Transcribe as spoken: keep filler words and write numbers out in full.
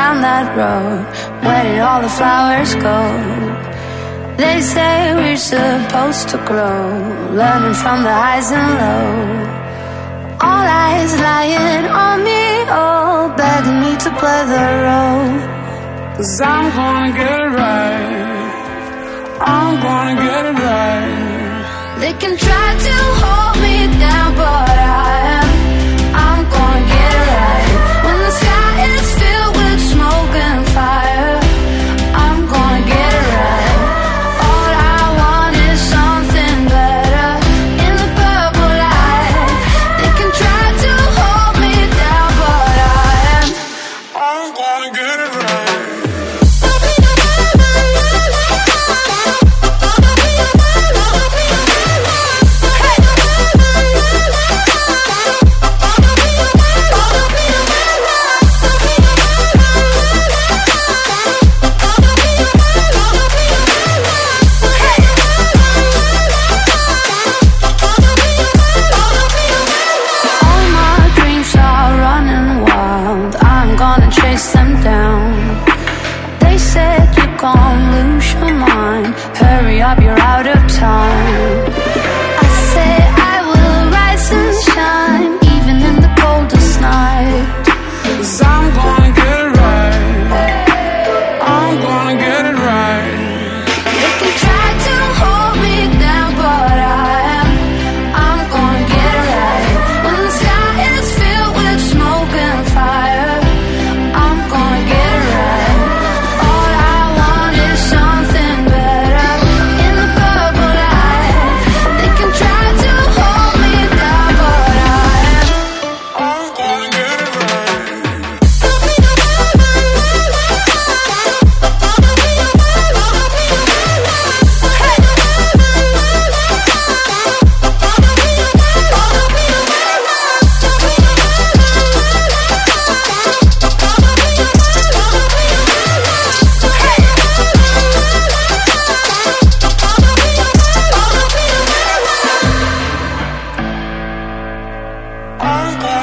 down that road. Where did all the flowers go? They say we're supposed to grow, learning from the highs and lows. All eyes lying on me, all begging me to play the role. 'Cause I'm gonna get it right, I'm gonna get it right. They can try to hold me down, but I am, I'm gonna get it right. When the sky is filled with smoke and fire, I'm gonna get it right. All I want is something better in the purple light. They can try to hold me down, but I am, I'm gonna get it right. Chase them down. They said you're gonna lose your mind. Hurry up, you're out of time. I say I will rise and shine, even in the coldest night. 'Cause I'm gonna get it right, I'm gonna get it right. They can try to hold me down, but I am, I'm gonna get it right. When the sky is filled with smoke and fire, I'm gonna get it right. All I want is something better in the purple light. They can try to hold me down, but I am, I'm gonna get it right. I'm gonna